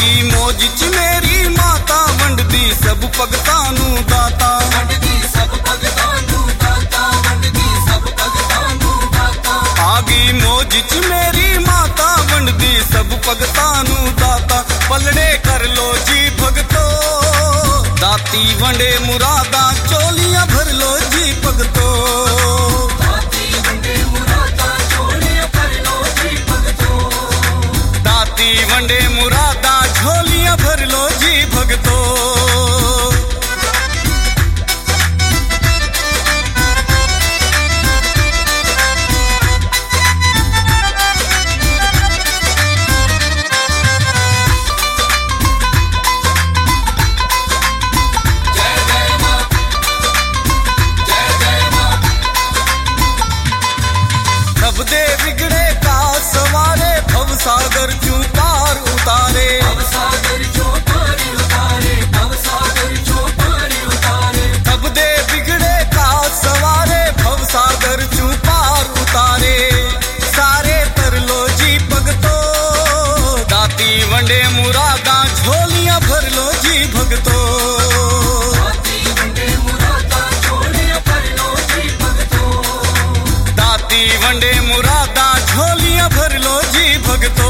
गई मौज च मेरी माता वंडदी सब भगतां नू दाता वंडदी सब भगतां नू दाता वंडदी सब भगतां नू दाता आ गई मौज च मेरी माता वंडदी सब भगतां नू दाता पलड़े कर लो जी भगतो दाती वंडे मुरादा चोलियां भर लो जी भगतो दाती वंडे मुरादा चोलियां भर लो जी भगतो दाती वंडे मुरादा झोलियां भर लो जी भगतो बिगड़े का सवारे भव सागर चू पार उतारे भव सागर चू पार उतारे भव सागर चू पार उतारे तब दे बिगड़े का सवारे भव सागर चू पार उतारे सारे तर लो जी भगतो दाती वंडे मुरादा झोलियां भर लो जी भगतो दाती वंडे मुरादा झोलियां भर लो जी भगतो दाती वंडे मुरादा झोलियां भर लो जी भगतो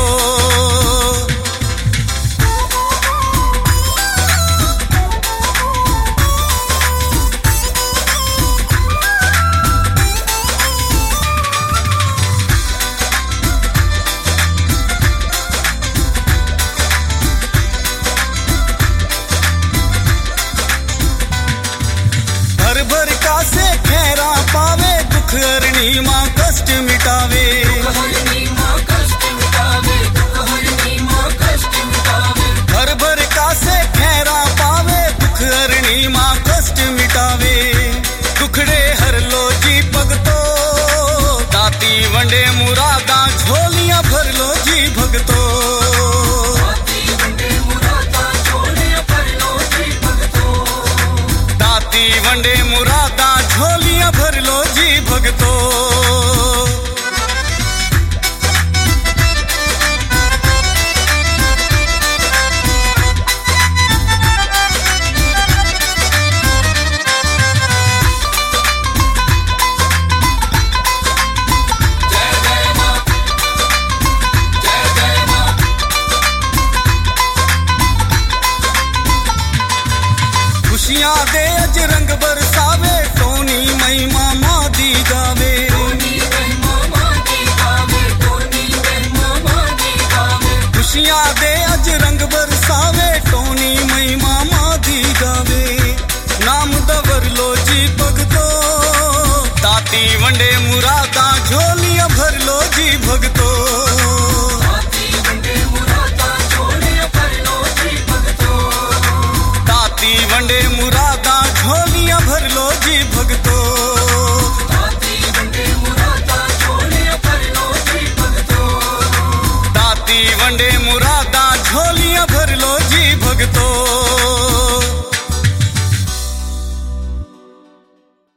भर भर का से खैरा पावे दुख हरणी मां कष्ट मिटावे भर भर का से खैरा पावे दुख हरणी मां कष्ट मिटावे दुखड़े हर लो जी भगतो दाती वंडे मुरादा झोलियां भर लो जी भगतो दाती वंडे मुरादा झोलियां भर लो जी भगतो दाती वंडे मुरादा झोलियां भर लो जी भगतो खुशियां दे अज रंग बरसावे टोनी महिमा मां दी गावे खुशियां दे अज रंग बरसावे टोनी महिमा मां दी गावे नाम दवर लो जी भगतो दाती वंडे मुरादा झोलियां भर लो जी भगतो दाती वंडे मुरादा झोलियां भर लो जी भगतो दाती वंडे मुरादा झोलियां भर लो जी भगतो दाती वंडे मुरादा झोलियां भर लो जी भगतो दाती वंडे मुरादा झोलियां भर लो जी भगतो